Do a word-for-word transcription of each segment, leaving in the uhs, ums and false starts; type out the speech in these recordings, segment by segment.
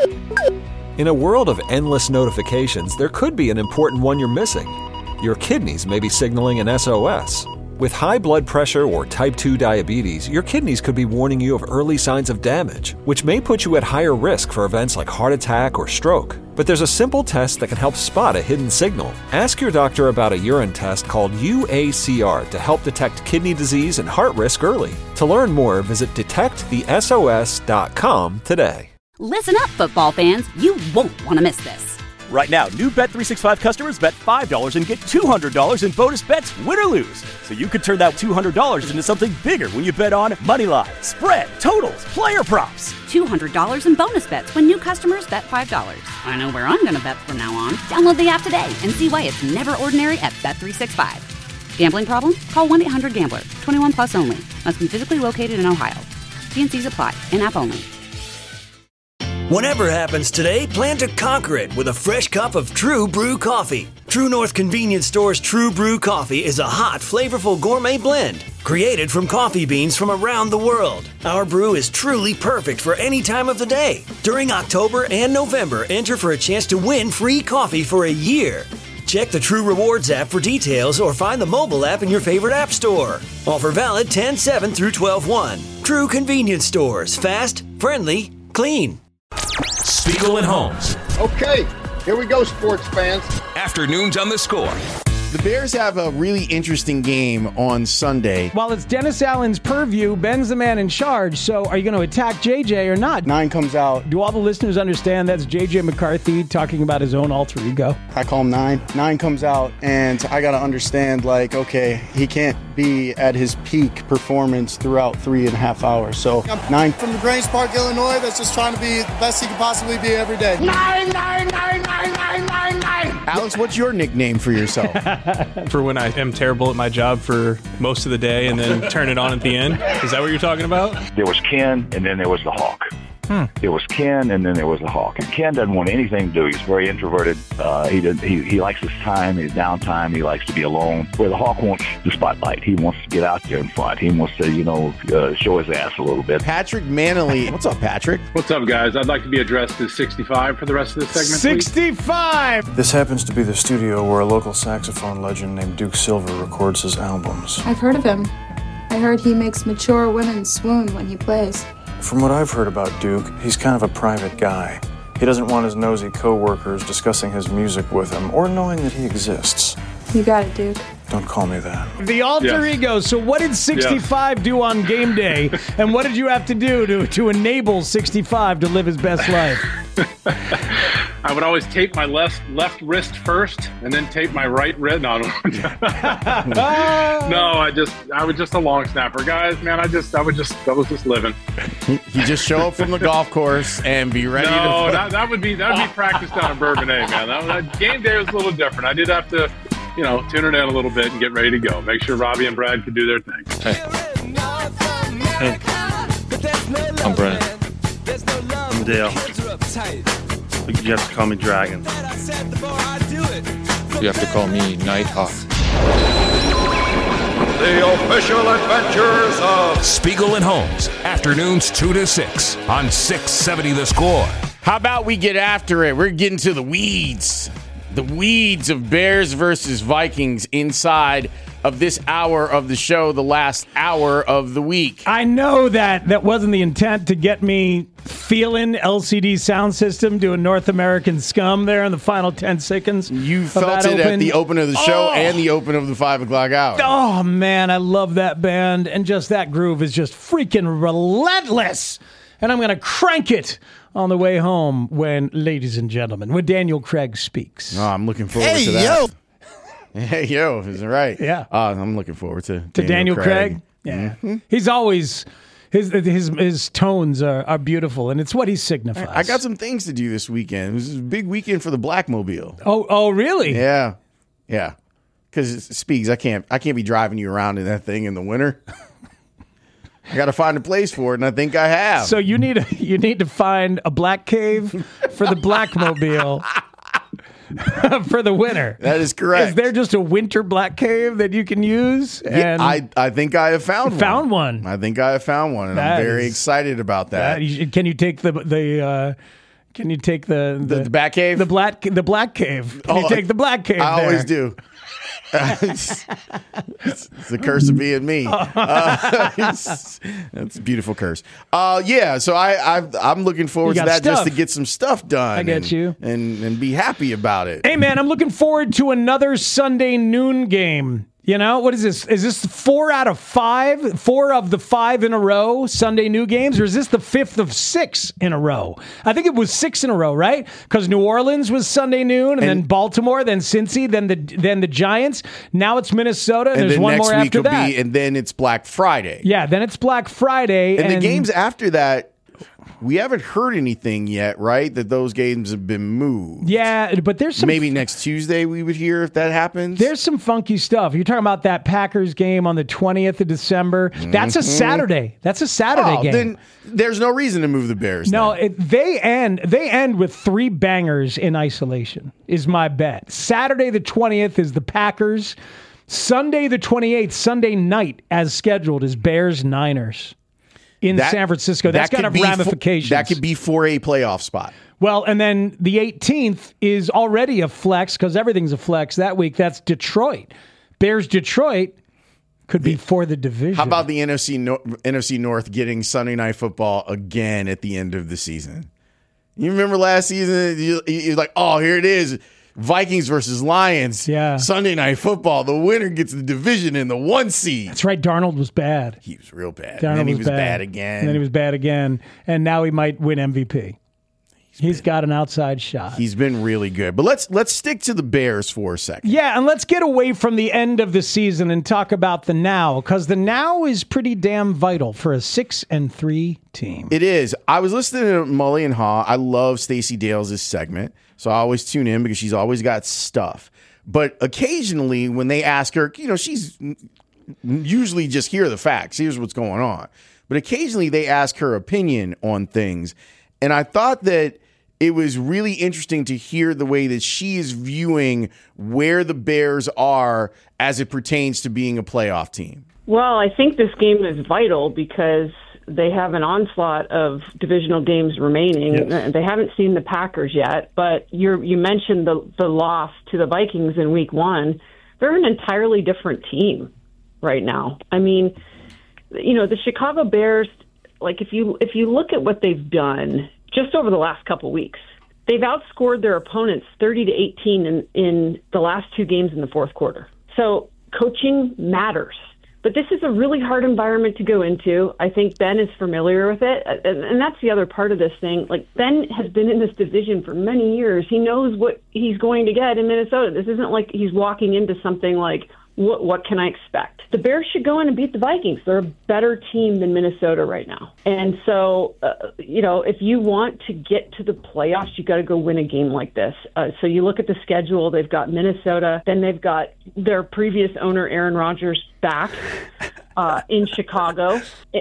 In a world of endless notifications, there could be an important one you're missing. Your kidneys may be signaling an S O S. With high blood pressure or type two diabetes, your kidneys could be warning you of early signs of damage, which may put you at higher risk for events like heart attack or stroke. But there's a simple test that can help spot a hidden signal. Ask your doctor about a urine test called U A C R to help detect kidney disease and heart risk early. To learn more, visit detect the S O S dot com today. Listen up, football fans. You won't want to miss this. Right now, new Bet three sixty-five customers bet five dollars and get two hundred dollars in bonus bets, win or lose. So you could turn that two hundred dollars into something bigger when you bet on moneyline, spread, totals, player props. two hundred dollars in bonus bets when new customers bet five dollars. I know where I'm going to bet from now on. Download the app today and see why it's never ordinary at Bet three sixty-five. Gambling problem? Call one eight hundred gambler. twenty-one plus only. Must be physically located in Ohio. T and C's apply. In-app only. Whatever happens today, plan to conquer it with a fresh cup of True Brew coffee. True North Convenience Store's True Brew coffee is a hot, flavorful gourmet blend created from coffee beans from around the world. Our brew is truly perfect for any time of the day. During October and November, enter for a chance to win free coffee for a year. Check the True Rewards app for details or find the mobile app in your favorite app store. Offer valid ten seven through twelve one. True Convenience Stores. Fast, friendly, clean. Spiegel and Holmes. Okay, here we go, sports fans. Afternoons on the Score. The Bears have a really interesting game on Sunday. While it's Dennis Allen's purview, Ben's the man in charge. So are you going to attack J J or not? Nine comes out. Do all the listeners understand that's J J McCarthy talking about his own alter ego? I call him Nine. Nine comes out, and I got to understand, like, okay, he can't be at his peak performance throughout three and a half hours. So, Nine. From LaGrange Park, Illinois, that's just trying to be the best he can possibly be every day. Nine, nine, nine, nine, nine, nine, nine. Alex, what's your nickname for yourself? For when I am terrible at my job for most of the day and then turn it on at the end? Is that what you're talking about? There was Ken, and then there was the Hawk. Hmm. There was Ken, and then there was the Hawk. And Ken doesn't want anything to do. He's very introverted. Uh, he, doesn't, he he likes his time, his downtime. He likes to be alone. Where the Hawk wants the spotlight. He wants to get out there in front. He wants to, you know, uh, show his ass a little bit. Patrick Manley. What's up, Patrick? What's up, guys? I'd like to be addressed as sixty-five for the rest of this segment, sixty-five! Please. This happens to be the studio where a local saxophone legend named Duke Silver records his albums. I've heard of him. I heard he makes mature women swoon when he plays. From what I've heard about Duke, he's kind of a private guy. He doesn't want his nosy co-workers discussing his music with him or knowing that he exists. You got it, Duke. Don't call me that. The alter yes. ego. So what did sixty-five yes. do on game day? And what did you have to do to, to enable sixty-five to live his best life? I would always tape my left left wrist first and then tape my right wrist. No, no. no, I just, I was just a long snapper. Guys, man, I just, I would just, I was just living. You just show up from the golf course and be ready no, to... No, that, that would be, that would be practice down in Bourbonnais, man. That, that game day was a little different. I did have to, you know, tune it in a little bit and get ready to go. Make sure Robbie and Brad could do their thing. Hey. Hey. I'm Brennan. I'm Dale. You have to call me Dragon. You have to call me Nighthawk. The official adventures of Spiegel and Holmes. Afternoons two to six on six seventy The Score. How about we get after it? We're getting to the weeds. The weeds of Bears versus Vikings inside of this hour of the show, the last hour of the week. I know that that wasn't the intent to get me feeling L C D sound system doing North American Scum there in the final ten seconds. You felt it open. At the open of the show oh. and the open of the five o'clock hour. Oh, man, I love that band. And just that groove is just freaking relentless. And I'm going to crank it on the way home when, ladies and gentlemen, when Daniel Craig speaks. Oh, I'm looking forward hey, to that. Yo. Hey, yo, is it right? Yeah. Uh, I'm looking forward to To Daniel, Daniel Craig. Craig. Yeah. Mm-hmm. He's always, his his his tones are, are beautiful, and it's what he signifies. I got some things to do this weekend. It was a big weekend for the Blackmobile. Oh, oh, really? Yeah. Yeah. Because, Speaks, I can't, I can't be driving you around in that thing in the winter. I got to find a place for it, and I think I have. So you need a, you need to find a black cave for the Blackmobile for the winter. That is correct. Is there just a winter black cave that you can use? Yeah, and I I think I have found one. Found one. I think I have found one, and That I'm very is- excited about that. that- can you take the the uh, Can you take the The, the, the Bat Cave? the black the black cave? Can you Oh, take the black cave? I there? always do. it's, it's the curse of being me. Uh, it's, it's a beautiful curse. Uh, yeah, so I, I've, I'm looking forward You to got that just to stuff. get some stuff done. I get and, you. and and be happy about it. Hey, man, I'm looking forward to another Sunday noon game. You know, what is this? Is this four out of five? Four of the five in a row Sunday new games? Or is this the fifth of six in a row? I think it was six in a row, right? Because New Orleans was Sunday noon, and, and then Baltimore, then Cincy, then the then the Giants. Now it's Minnesota, and, and there's then one next more week after will that. Be, and then it's Black Friday. Yeah, then it's Black Friday. And, and the games after that, we haven't heard anything yet, right? That those games have been moved. Yeah, but there's some... Maybe next Tuesday we would hear if that happens. There's some funky stuff. You're talking about that Packers game on the twentieth of December. That's a Saturday. That's a Saturday oh, game. Then there's no reason to move the Bears. No, it, they end they end with three bangers in isolation, is my bet. Saturday the twentieth is the Packers. Sunday the twenty-eighth, Sunday night as scheduled, is Bears-Niners in That- San Francisco. That's that got could of be for- ramifications. that could be for a playoff spot. Well, and then the eighteenth is already a flex because everything's a flex that week. That's Detroit. Bears-Detroit could be for the division. How about the N F C Nor- N F C North getting Sunday Night Football again at the end of the season? You remember last season? You, you're like, oh, here it is. Vikings versus Lions. Yeah. Sunday Night Football. The winner gets the division in the one seed. That's right. Darnold was bad. He was real bad. Darnold and then he was, was bad. bad, again. And then he was bad again. And now he might win M V P. He's, He's got an outside shot. He's been really good. But let's let's stick to the Bears for a second. Yeah, and let's get away from the end of the season and talk about the now, because the now is pretty damn vital for a six and three team. It is. I was listening to Mully and Haw. I love Stacey Dales' segment, so I always tune in because she's always got stuff. But occasionally when they ask her, you know, she's usually just here are the facts. Here's what's going on. But occasionally they ask her opinion on things. And I thought that it was really interesting to hear the way that she is viewing where the Bears are as it pertains to being a playoff team. Well, I think this game is vital because they have an onslaught of divisional games remaining. Yes. They haven't seen the Packers yet, but you're, you mentioned the, the loss to the Vikings in week one. They're an entirely different team right now. I mean, you know, the Chicago Bears, like if you if you look at what they've done just over the last couple weeks, they've outscored their opponents thirty to eighteen in, in the last two games in the fourth quarter. So coaching matters. But this is a really hard environment to go into. I think Ben is familiar with it. And that's the other part of this thing. Like, Ben has been in this division for many years. He knows what he's going to get in Minnesota. This isn't like he's walking into something like, what, what can I expect? The Bears should go in and beat the Vikings. They're a better team than Minnesota right now. And so, uh, you know, if you want to get to the playoffs, you got to go win a game like this. Uh, so you look at the schedule. They've got Minnesota. Then they've got their previous owner, Aaron Rodgers, back uh, in Chicago.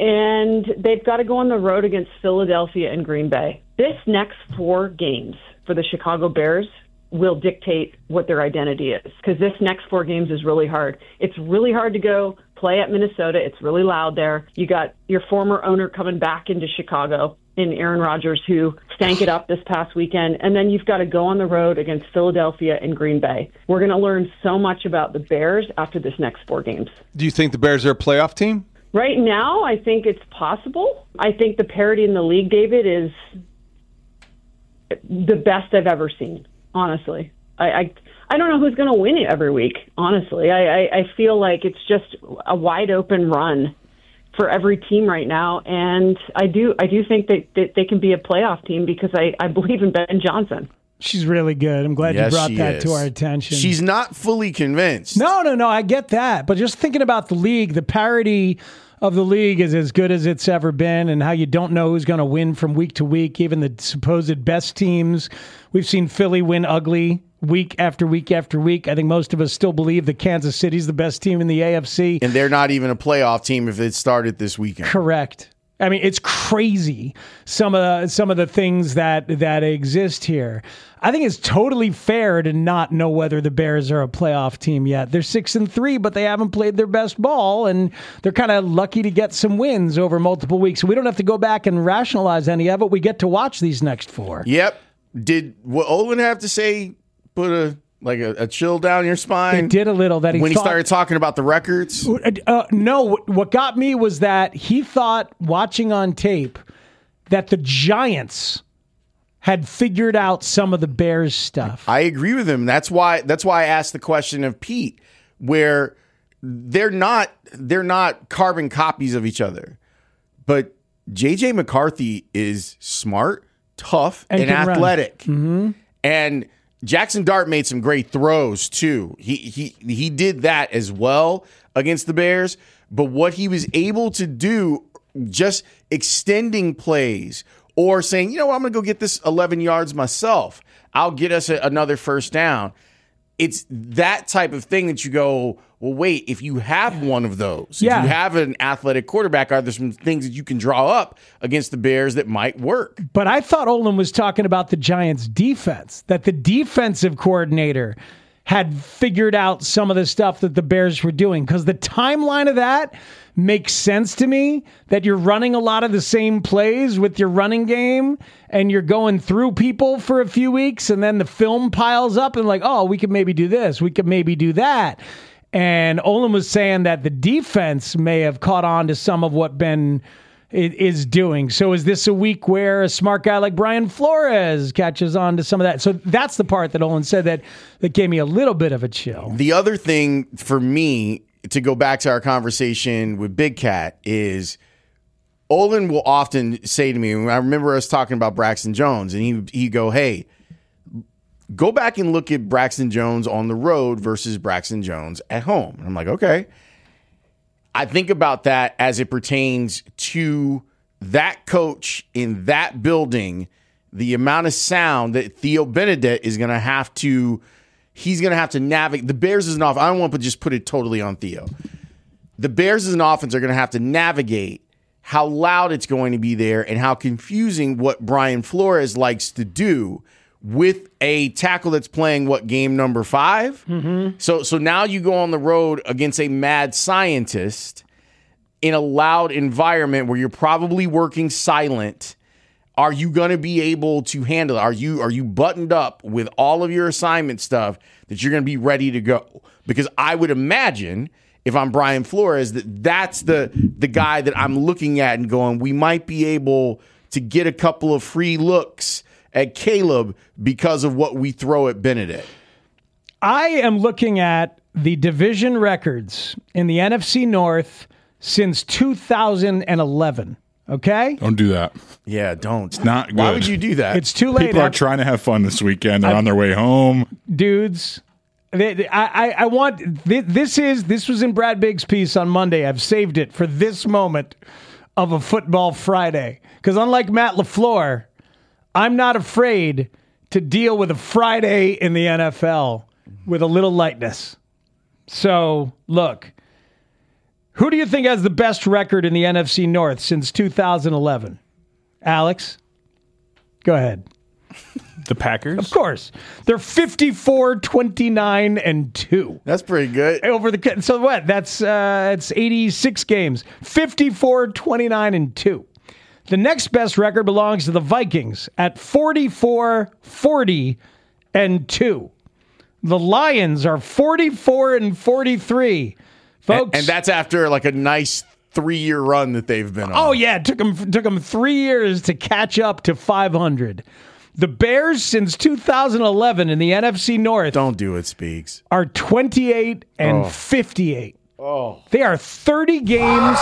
And they've got to go on the road against Philadelphia and Green Bay. This next four games for the Chicago Bears will dictate what their identity is, because this next four games is really hard. It's really hard to go play at Minnesota. It's really loud there. You got your former owner coming back into Chicago in Aaron Rodgers, who stank it up this past weekend. And then you've got to go on the road against Philadelphia and Green Bay. We're going to learn so much about the Bears after this next four games. Do you think the Bears are a playoff team? Right now, I think it's possible. I think the parity in the league, David, is the best I've ever seen. Honestly, I, I I don't know who's going to win it every week. Honestly, I, I, I feel like it's just a wide open run for every team right now, and I do I do think that, that they can be a playoff team because I, I believe in Ben Johnson. She's really good. I'm glad Yes, you brought she that is. to our attention. She's not fully convinced. No, no, no. I get that, but just thinking about the league, the parity of the league is as good as it's ever been, and how you don't know who's going to win from week to week, even the supposed best teams. We've seen Philly win ugly week after week after week. I think most of us still believe that Kansas City's the best team in the A F C. And they're not even a playoff team if it started this weekend. Correct. I mean, it's crazy, some of the, some of the things that, that exist here. I think it's totally fair to not know whether the Bears are a playoff team yet. They're six and three, but they haven't played their best ball, and they're kind of lucky to get some wins over multiple weeks. So we don't have to go back and rationalize any of it. We get to watch these next four. Yep. Did what Olin have to say put a like a, a chill down your spine? It did a little. That he when thought, he started talking about the records. Uh, no, what got me was that he thought, watching on tape, that the Giants had figured out some of the Bears stuff. I agree with him. That's why. That's why I asked the question of Pete, where they're not they're not carbon copies of each other, but J J McCarthy is smart, tough, and, and athletic. Mm-hmm. And Jackson Dart made some great throws too. He he he did that as well against the Bears. But what he was able to do, just extending plays or saying, you know what, I'm going to go get this eleven yards myself. I'll get us a, another first down. It's that type of thing that you go, well, wait, if you have one of those, yeah. if you have an athletic quarterback, are there some things that you can draw up against the Bears that might work? But I thought Olin was talking about the Giants' defense, that the defensive coordinator had figured out some of the stuff that the Bears were doing, because the timeline of that makes sense to me, that you're running a lot of the same plays with your running game and you're going through people for a few weeks and then the film piles up and like, oh, we could maybe do this. We could maybe do that. And Olin was saying that the defense may have caught on to some of what Ben is doing. So is this a week where a smart guy like Brian Flores catches on to some of that? So that's the part that Olin said that, that gave me a little bit of a chill. The other thing for me, to go back to our conversation with Big Cat, is Olin will often say to me, I remember us talking about Braxton Jones, and he he go, hey, go back and look at Braxton Jones on the road versus Braxton Jones at home. And I'm like, okay. I think about that as it pertains to that coach in that building, the amount of sound that Theo Benedette is going to have to He's going to have to navigate. The Bears as an offense, I don't want to just put it totally on Theo. The Bears as an offense are going to have to navigate how loud it's going to be there and how confusing what Brian Flores likes to do with a tackle that's playing, what, game number five? Mm-hmm. So, so now you go on the road against a mad scientist in a loud environment where you're probably working silent. Are you going to be able to handle it? Are you are you buttoned up with all of your assignment stuff that you're going to be ready to go? Because I would imagine, if I'm Brian Flores, that that's the the guy that I'm looking at and going, we might be able to get a couple of free looks at Caleb because of what we throw at Benedict. I am looking at the division records in the N F C North since two thousand eleven. Okay? Don't do that. Yeah, don't. It's not good. Why would you do that? It's too late. People are trying to have fun this weekend. They're I, on their way home. Dudes, they, they, I, I, I want, this is, this was in Brad Bigg's piece on Monday. I've saved it for this moment of a Football Friday. Because unlike Matt LaFleur, I'm not afraid to deal with a Friday in the N F L with a little lightness. So, look. Who do you think has the best record in the N F C North since two thousand eleven? Alex? Go ahead. The Packers? Of course. They're fifty-four, twenty-nine, and two. That's pretty good. Over the So what? That's uh, it's eighty-six games. fifty-four, twenty-nine, and two. The next best record belongs to the Vikings at forty-four, forty, and two. The Lions are forty-four and forty-three. Folks, and, and that's after like a nice three-year run that they've been on. Oh, yeah. It took them, took them three years to catch up to five hundred. The Bears, since two thousand eleven in the N F C North... Don't do it, Speaks. ...are twenty-eight and oh. fifty-eight. Oh. They are thirty games...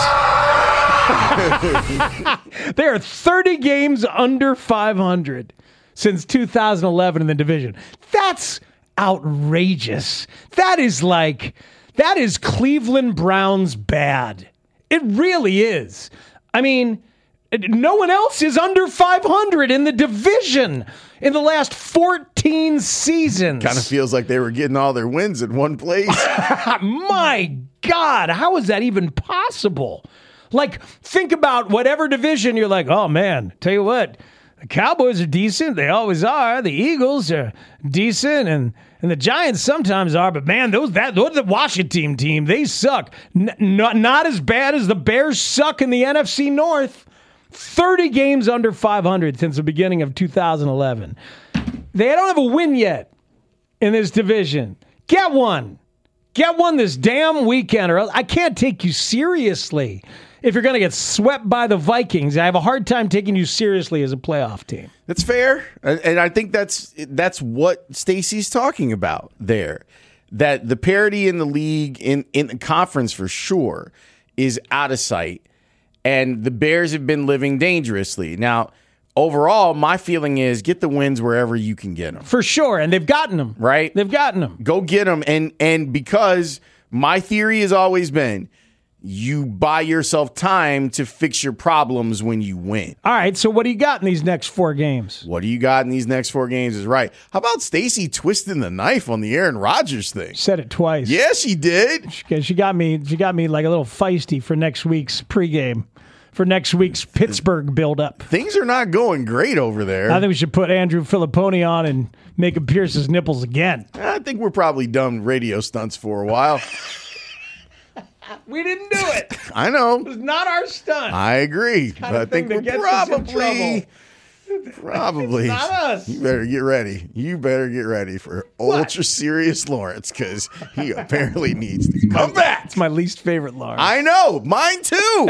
they are thirty games under five hundred since two thousand eleven in the division. That's outrageous. That is like... That is Cleveland Browns bad. It really is. I mean, no one else is under five hundred in the division in the last fourteen seasons. Kind of feels like they were getting all their wins in one place. My God, how is that even possible? Like, think about whatever division you're like, oh man, tell you what, the Cowboys are decent. They always are. The Eagles are decent, and And the Giants sometimes are, but man, those that those the Washington team, they suck. N- not, not as bad as the Bears suck in the N F C North. thirty games under five hundred since the beginning of two thousand eleven. They don't have a win yet in this division. Get one. Get one this damn weekend, or else I can't take you seriously. If you're going to get swept by the Vikings, I have a hard time taking you seriously as a playoff team. That's fair, and, and I think that's that's what Stacey's talking about there. That the parity in the league, in, in the conference for sure, is out of sight, and the Bears have been living dangerously. Now, overall, my feeling is get the wins wherever you can get them. For sure, and they've gotten them. Right? They've gotten them. Go get them, and and because my theory has always been, you buy yourself time to fix your problems when you win. All right, so what do you got in these next four games? What do you got in these next four games is right. How about Stacey twisting the knife on the Aaron Rodgers thing? Said it twice. Yeah, she did. She, she got me. She got me like a little feisty for next week's pregame, for next week's Pittsburgh build-up. Things are not going great over there. I think we should put Andrew Filipponi on and make him pierce his nipples again. I think we're probably done radio stunts for a while. We didn't do it. I know. It was not our stunt. I agree. But I think we're probably, probably. It's not us. You better get ready. You better get ready for Ultra Serious Lawrence because he apparently needs to come back. It's my least favorite Lawrence. I know. Mine too.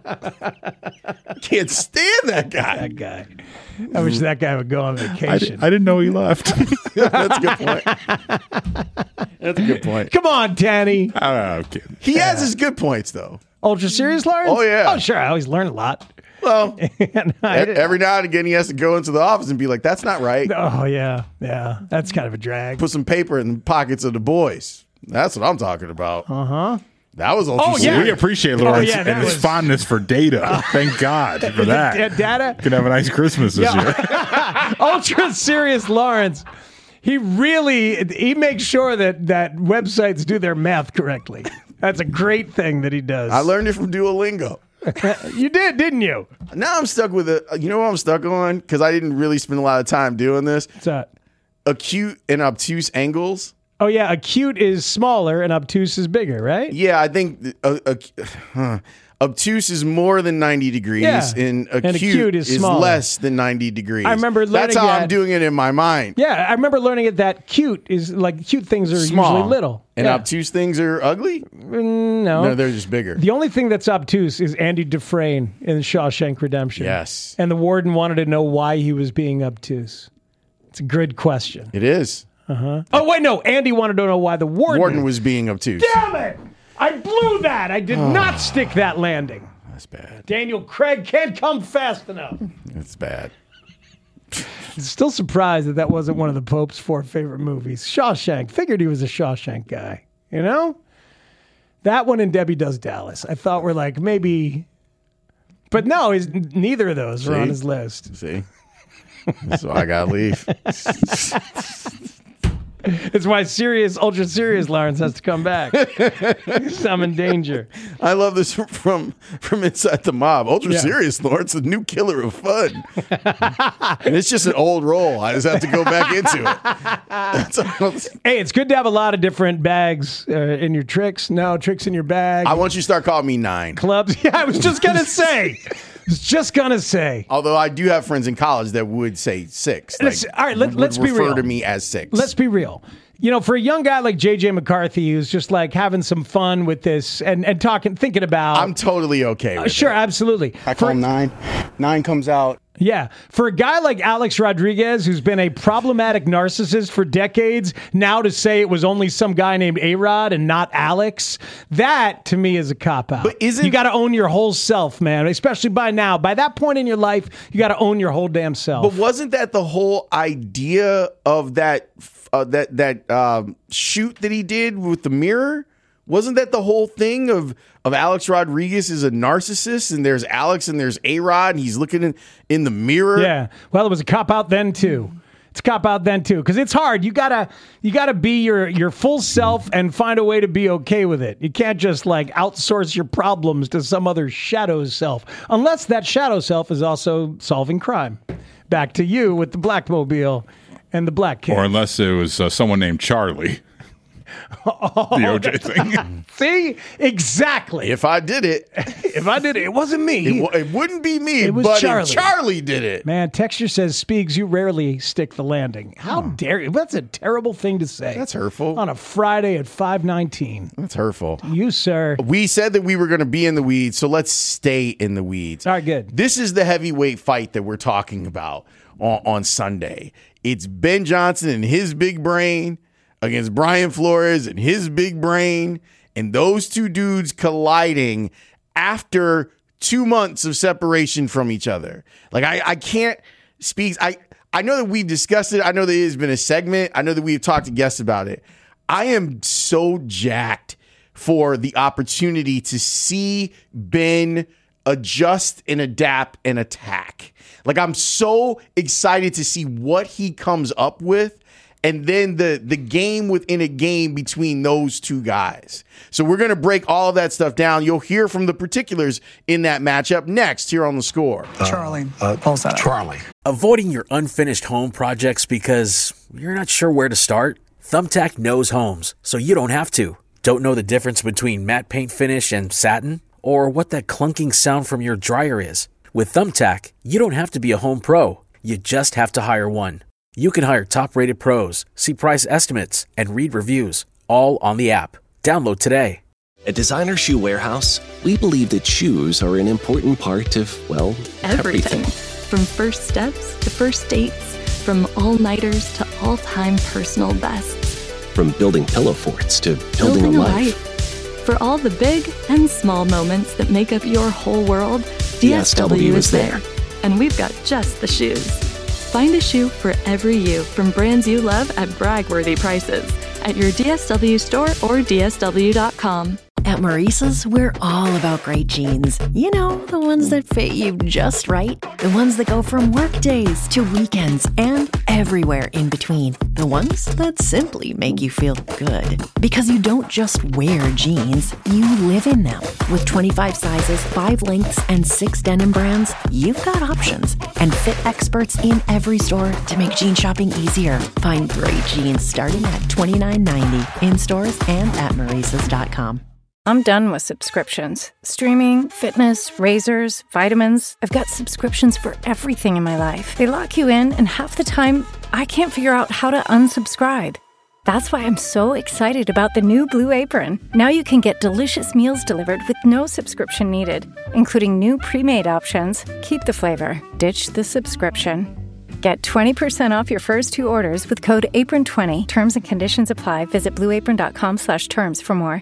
Can't stand that guy. That guy. I wish that guy would go on vacation. I, did, I didn't know he left. That's a good point. That's a good point. Come on, Tanny. I don't know. I'm kidding. He yeah. has his good points, though. Ultra Serious Lawrence? Oh, yeah. Oh, sure. I always learn a lot. Well, every now and again, he has to go into the office and be like, that's not right. Oh, yeah. Yeah. That's kind of a drag. Put some paper in the pockets of the boys. That's what I'm talking about. Uh-huh. That was Ultra oh, Serious. yeah. We appreciate Lawrence oh, yeah, and his was... fondness for data. Uh, Thank God for that. Data? Could have a nice Christmas this yeah. year. Ultra Serious Lawrence. He really, he makes sure that, that websites do their math correctly. That's a great thing that he does. I learned it from Duolingo. You did, didn't you? Now I'm stuck with it. You know what I'm stuck on? Because I didn't really spend a lot of time doing this. What's that? Acute and obtuse angles. Oh, yeah. Acute is smaller and obtuse is bigger, right? Yeah, I think uh, uh, huh. obtuse is more than ninety degrees, yeah. and, acute and acute is, is smaller. less than ninety degrees. I remember learning That's how that. I'm doing it in my mind. Yeah, I remember learning it that cute is like cute things are Small. usually little. And yeah. obtuse things are ugly? Mm, no. No, they're just bigger. The only thing that's obtuse is Andy Dufresne in Shawshank Redemption. Yes. And the warden wanted to know why he was being obtuse. It's a good question. It is. Uh-huh. Oh, wait, no. Andy wanted to know why the warden... Warden was being obtuse. Damn it! I blew that. I did not stick that landing. That's bad. Daniel Craig can't come fast enough. That's bad. Still surprised that that wasn't one of the Pope's four favorite movies. Shawshank. Figured he was a Shawshank guy. You know? That one and Debbie Does Dallas. I thought were like maybe... But no, he's, neither of those See? are on his list. See? So I got to leave. It's why serious, ultra serious Lawrence has to come back. I'm in danger. I love this from from inside the mob. Ultra yeah. serious Lawrence, a new killer of fun. And it's just an old role. I just have to go back into it. Hey, it's good to have a lot of different bags uh, in your tricks. No, tricks in your bag. I want you to start calling me Nine. Clubs. Yeah, I was just going to say. I was just going to say. Although I do have friends in college that would say six. Like, all right, let, let's be real. Refer to me as six. Let's be real. You know, for a young guy like J J McCarthy, who's just like having some fun with this and, and talking, thinking about. I'm totally okay with uh, Sure, it. absolutely. I call for, him Nine. Nine comes out. Yeah. For a guy like Alex Rodriguez, who's been a problematic narcissist for decades, now to say it was only some guy named A-Rod and not Alex, that to me is a cop-out. But isn't you got to own your whole self, man, especially by now. By that point in your life, you got to own your whole damn self. But wasn't that the whole idea of that uh, that that um, shoot that he did with the mirror? Wasn't that the whole thing of, of Alex Rodriguez is a narcissist and there's Alex and there's A-Rod and he's looking in, in the mirror? Yeah. Well, it was a cop-out then, too. It's a cop-out then, too. Because it's hard. You gotta you gotta be your, your full self and find a way to be okay with it. You can't just, like, outsource your problems to some other shadow self. Unless that shadow self is also solving crime. Back to you with the Blackmobile and the Black Kid. Or unless it was uh, someone named Charlie. The O J thing. See? Exactly. If I did it. If I did it, it wasn't me. It, w- it wouldn't be me, It was but Charlie. if Charlie did it. Man, Texture says, Speaks, you rarely stick the landing. How dare you? That's a terrible thing to say. That's hurtful. On a Friday at five nineteen. That's hurtful. You, sir. We said that we were going to be in the weeds, so let's stay in the weeds. All right, good. This is the heavyweight fight that we're talking about on, on Sunday. It's Ben Johnson and his big brain against Brian Flores and his big brain, and those two dudes colliding after two months of separation from each other. Like, I, I can't speak. I, I know that we've discussed it. I know that it has been a segment. I know that we've talked to guests about it. I am so jacked for the opportunity to see Ben adjust and adapt and attack. Like, I'm so excited to see what he comes up with, and then the the game within a game between those two guys. So we're going to break all of that stuff down. You'll hear from the particulars in that matchup next here on The Score. Charlie, uh, pulse that up. Charlie. Avoiding your unfinished home projects because you're not sure where to start? Thumbtack knows homes, so you don't have to. Don't know the difference between matte paint finish and satin? Or what that clunking sound from your dryer is? With Thumbtack, you don't have to be a home pro. You just have to hire one. You can hire top-rated pros, see price estimates, and read reviews, all on the app. Download today. At Designer Shoe Warehouse, we believe that shoes are an important part of, well, Everything. everything. From first steps to first dates, from all-nighters to all-time personal bests. From building pillow forts to building, a life. For all the big and small moments that make up your whole world, D S W is there. And we've got just the shoes. Find a shoe for every you from brands you love at brag-worthy prices at your D S W store or D S W dot com. At Maurice's, we're all about great jeans. You know, the ones that fit you just right. The ones that go from work days to weekends and everywhere in between. The ones that simply make you feel good. Because you don't just wear jeans, you live in them. With twenty-five sizes, five lengths, and six denim brands, you've got options. And fit experts in every store to make jean shopping easier. Find great jeans starting at twenty-nine ninety in stores and at Maurice's dot com. I'm done with subscriptions. Streaming, fitness, razors, vitamins. I've got subscriptions for everything in my life. They lock you in, and half the time, I can't figure out how to unsubscribe. That's why I'm so excited about the new Blue Apron. Now you can get delicious meals delivered with no subscription needed, including new pre-made options. Keep the flavor, ditch the subscription. Get twenty percent off your first two orders with code apron twenty. Terms and conditions apply. Visit blueapron.com slash terms for more.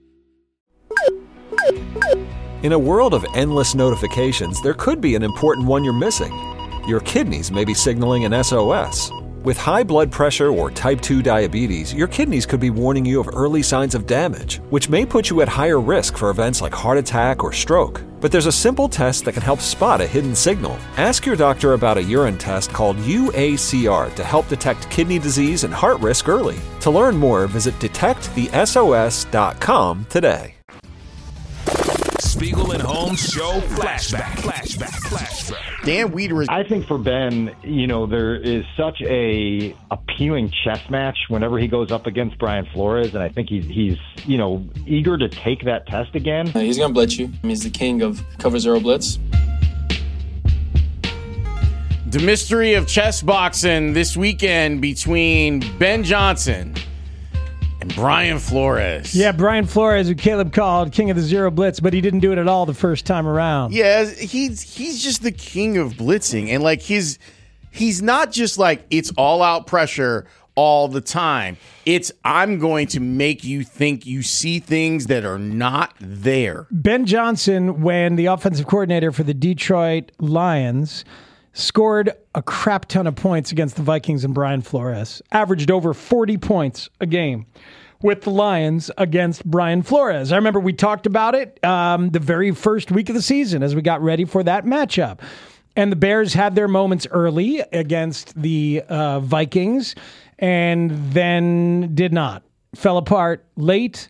In a world of endless notifications, there could be an important one you're missing. Your kidneys may be signaling an S O S. With high blood pressure or type two diabetes, your kidneys could be warning you of early signs of damage, which may put you at higher risk for events like heart attack or stroke. But there's a simple test that can help spot a hidden signal. Ask your doctor about a urine test called U A C R to help detect kidney disease and heart risk early. To learn more, visit detect the S O S dot com today. Spiegel and Holmes Show Flashback. Flashback. Flashback. Dan Wiederer is. I think for Ben, you know, there is such a appealing chess match whenever he goes up against Brian Flores, and I think he's he's you know eager to take that test again. Uh, he's gonna blitz you. He's the king of cover zero blitz. The mystery of chess boxing this weekend between Ben Johnson and Brian Flores. Yeah, Brian Flores, who Caleb called king of the zero blitz, but he didn't do it at all the first time around. Yeah, he's he's just the king of blitzing, and like his he's not just like it's all out pressure all the time. It's I'm going to make you think you see things that are not there. Ben Johnson, when the offensive coordinator for the Detroit Lions, scored a crap ton of points against the Vikings and Brian Flores, averaged over forty points a game with the Lions against Brian Flores. I remember we talked about it um, the very first week of the season as we got ready for that matchup. And the Bears had their moments early against the uh, Vikings and then did not. Fell apart late.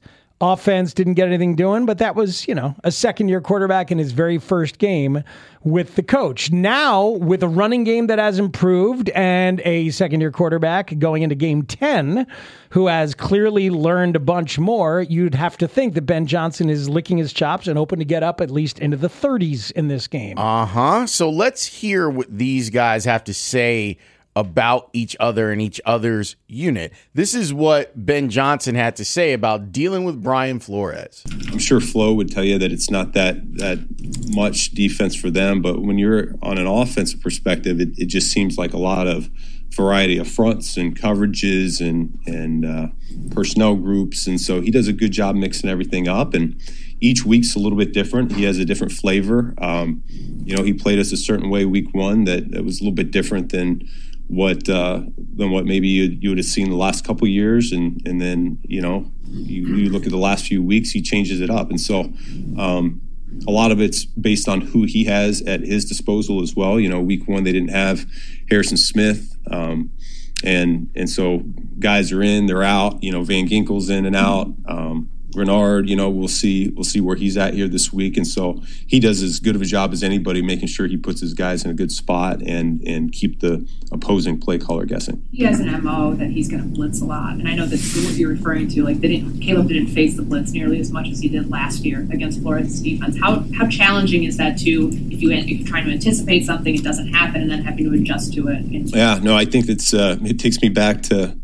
offense didn't get anything doing, but that was, you know, a second-year quarterback in his very first game with the coach. Now, with a running game that has improved and a second-year quarterback going into game ten, who has clearly learned a bunch more, you'd have to think that Ben Johnson is licking his chops and hoping to get up at least into the thirties in this game. Uh-huh. So let's hear what these guys have to say about each other and each other's unit. This is what Ben Johnson had to say about dealing with Brian Flores. I'm sure Flo would tell you that it's not that that much defense for them, but when you're on an offensive perspective, it, it just seems like a lot of variety of fronts and coverages and and uh, personnel groups, and so he does a good job mixing everything up, and each week's a little bit different. He has a different flavor. Um, you know, he played us a certain way week one that, that was a little bit different than what uh, than what maybe you, you would have seen the last couple of years, and and then you know you, you look at the last few weeks, he changes it up, and so um, a lot of it's based on who he has at his disposal as well. You know, week one they didn't have Harrison Smith, um, and and so guys are in, they're out. You know, Van Ginkel's in and out. Um, Renard, you know, we'll see we'll see where he's at here this week, and so he does as good of a job as anybody making sure he puts his guys in a good spot and and keep the opposing play caller guessing. He has an M O that he's going to blitz a lot, and I know that's what you're referring to. Like they didn't, Caleb didn't face the blitz nearly as much as he did last year against Flores' defense. How how challenging is that too? If you if you're trying to anticipate something, it doesn't happen, and then having to adjust to it. Yeah, no, I think it's uh, it takes me back to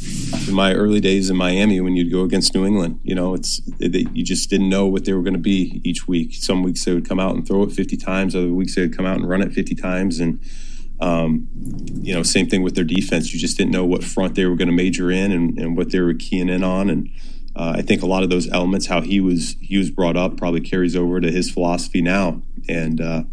in my early days in Miami when you'd go against New England. You know, it's they, you just didn't know what they were going to be each week. Some weeks they would come out and throw it fifty times. Other weeks they would come out and run it fifty times. And, um, you know, same thing with their defense. You just didn't know what front they were going to major in and, and what they were keying in on. And uh, I think a lot of those elements, how he was he was brought up, probably carries over to his philosophy now. And, uh,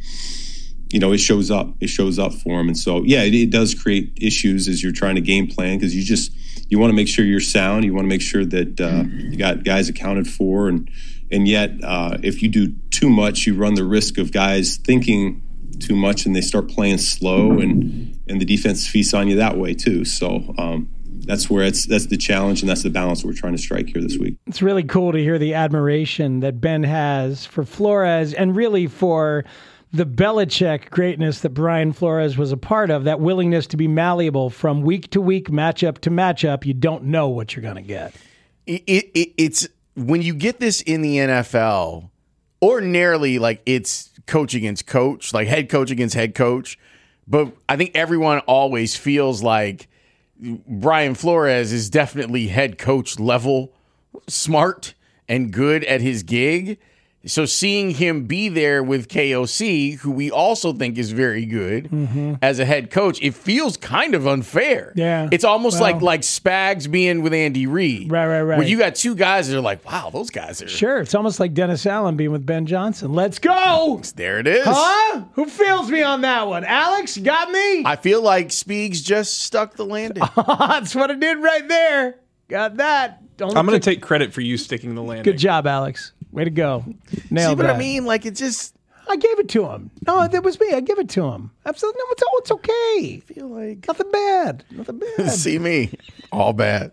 you know, it shows up. It shows up for him. And so, yeah, it, it does create issues as you're trying to game plan because you just – you want to make sure you're sound. You want to make sure that uh, you got guys accounted for. And and yet, uh, if you do too much, you run the risk of guys thinking too much and they start playing slow and, and the defense feasts on you that way too. So um, that's where it's that's the challenge and that's the balance we're trying to strike here this week. It's really cool to hear the admiration that Ben has for Flores and really for the Belichick greatness that Brian Flores was a part of, that willingness to be malleable from week to week, matchup to matchup. You don't know what you're going to get. It, it, it's when you get this in the N F L, ordinarily, like it's coach against coach, like head coach against head coach. But I think everyone always feels like Brian Flores is definitely head coach level smart and good at his gig. So seeing him be there with K O C, who we also think is very good mm-hmm. as a head coach, it feels kind of unfair. Yeah, it's almost well, like like Spags being with Andy Reid. Right, right, right. Where you got two guys that are like, wow, those guys are sure. It's almost like Dennis Allen being with Ben Johnson. Let's go. There it is. Huh? Who feels me on that one? Alex, you got me. I feel like Speaks just stuck the landing. That's what it did right there. Got that. Only I'm going to take credit for you sticking the landing. Good job, Alex. Way to go. Nailed See what that. I mean? Like, it just... I gave it to him. No, that was me. I give it to him. Absolutely. No, it's, it's okay. I feel like... Nothing bad. Nothing bad. See me. All bad.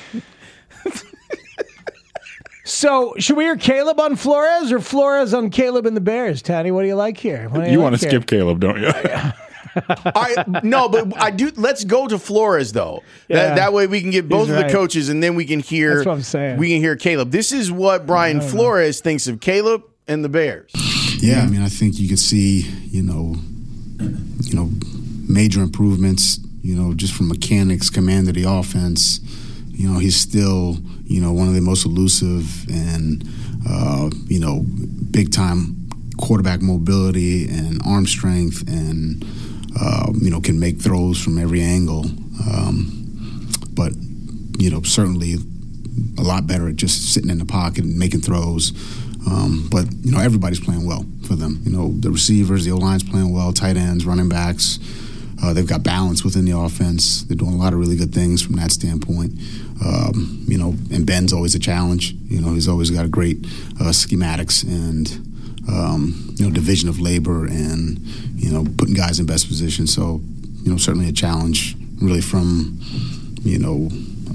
So, should we hear Caleb on Flores or Flores on Caleb and the Bears? Tanny, what do you like here? You, you, you like want to skip Caleb, don't you? I, no, but I do. Let's go to Flores though. Yeah. That, that way we can get both He's of right. the coaches, and then we can hear. That's what I'm saying. We can hear Caleb. This is what Brian Flores know. thinks of Caleb and the Bears. Yeah, I mean, I think you could see, you know, you know, major improvements. You know, just from mechanics, command of the offense. You know, he's still, you know, one of the most elusive and, uh, you know, big time quarterback mobility and arm strength and. Uh, you know, can make throws from every angle. Um, but, you know, certainly a lot better at just sitting in the pocket and making throws. Um, but, you know, everybody's playing well for them. You know, the receivers, the O-line's playing well, tight ends, running backs. Uh, they've got balance within the offense. They're doing a lot of really good things from that standpoint. Um, you know, and Ben's always a challenge. You know, he's always got a great uh, schematics and, um, you know, division of labor and, you know, putting guys in best position. So, you know, certainly a challenge really from, you know,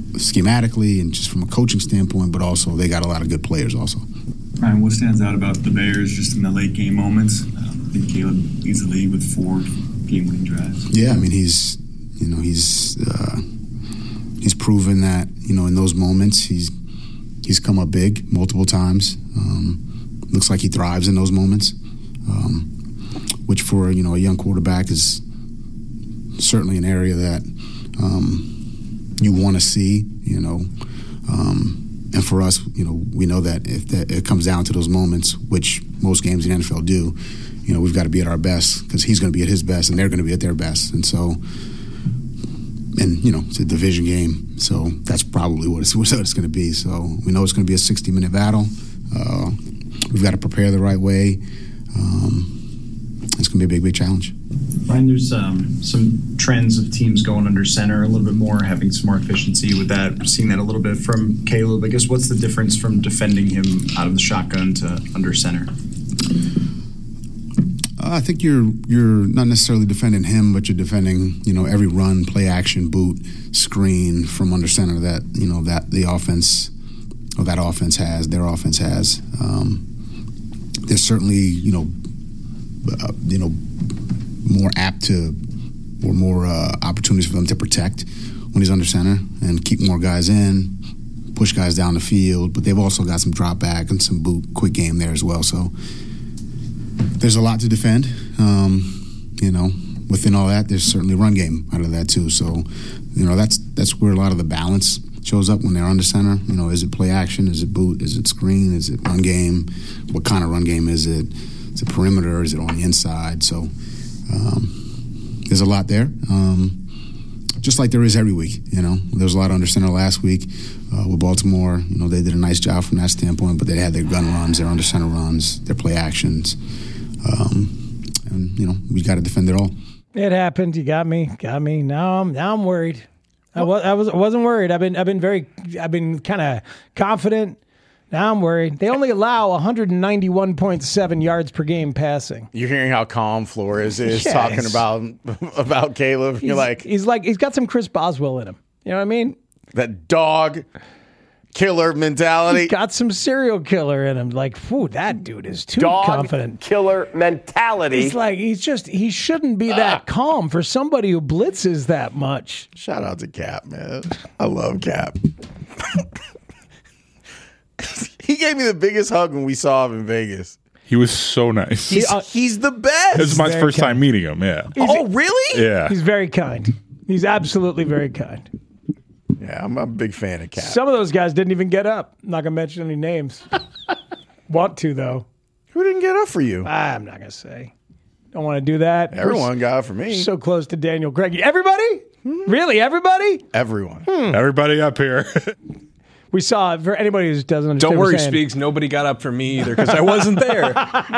schematically and just from a coaching standpoint, but also they got a lot of good players also. Ryan, what stands out about the Bears just in the late game moments? Um, I think Caleb leads the league with four game-winning drives. Yeah, I mean he's, you know, he's uh, he's proven that, you know, in those moments he's he's come up big multiple times. Um, looks like he thrives in those moments, um, which for, you know, a young quarterback is certainly an area that um, you want to see, you know. Um, and for us, you know, we know that if that it comes down to those moments, which most games in the N F L do, you know, we've got to be at our best because he's going to be at his best and they're going to be at their best. And so, and, you know, it's a division game, so that's probably what it's, what it's going to be. So we know it's going to be a sixty-minute battle. Uh, we've got to prepare the right way. Um, it's going to be a big, big challenge. Ryan, there's um, some trends of teams going under center a little bit more, having some more efficiency with that. We're seeing that a little bit from Caleb. I guess what's the difference from defending him out of the shotgun to under center? Uh, I think you're you're not necessarily defending him, but you're defending, you know, every run, play action, boot, screen from under center that, you know, that the offense or that offense has, their offense has. Um, there's certainly, you know, uh, you know, more apt to or more uh, opportunities for them to protect when he's under center and keep more guys in, push guys down the field. But they've also got some drop back and some boot, quick game there as well. So there's a lot to defend. Um, you know, within all that, there's certainly run game out of that too. So, you know, that's that's where a lot of the balance shows up when they're under center. You know, is it play action? Is it boot? Is it screen? Is it run game? What kind of run game is it? Is it perimeter? Is it on the inside? So um, there's a lot there. Um, just like there is every week, you know. There was a lot under center last week uh, with Baltimore. You know, they did a nice job from that standpoint, but they had their gun runs, their under center runs, their play actions. Um, and, you know, we got to defend it all. It happened. You got me. Got me. Now I'm now I'm worried. I was I was I wasn't worried. I've been I've been very I've been kind of confident. Now I'm worried. They only allow one ninety-one point seven yards per game passing. You're hearing how calm Flores is Yes. talking about about Caleb. He's, You're like, he's like he's got some Chris Boswell in him. You know what I mean? that dog killer mentality. He's got some serial killer in him. Like, whew, that dude is too Dog confident. killer mentality. He's like, he's just, he shouldn't be that calm for somebody who blitzes that much. Shout out to Cap, man. I love Cap. He gave me the biggest hug when we saw him in Vegas. He was so nice. He's, he's the best. This is my very first kind. time meeting him, yeah. Oh, really? Yeah. He's very kind. He's absolutely very kind. Yeah, I'm a big fan of Cap. Some of those guys didn't even get up. I'm not going to mention any names. Want to, though. Who didn't get up for you? I'm not going to say. Don't want to do that. Everyone We're got up for me. So close to Daniel Craig. Everybody? Really? Everybody? Everyone. Hmm. Everybody up here. We saw it for anybody who doesn't understand. Don't what worry, we're saying. Speaks. Nobody got up for me either because I wasn't there.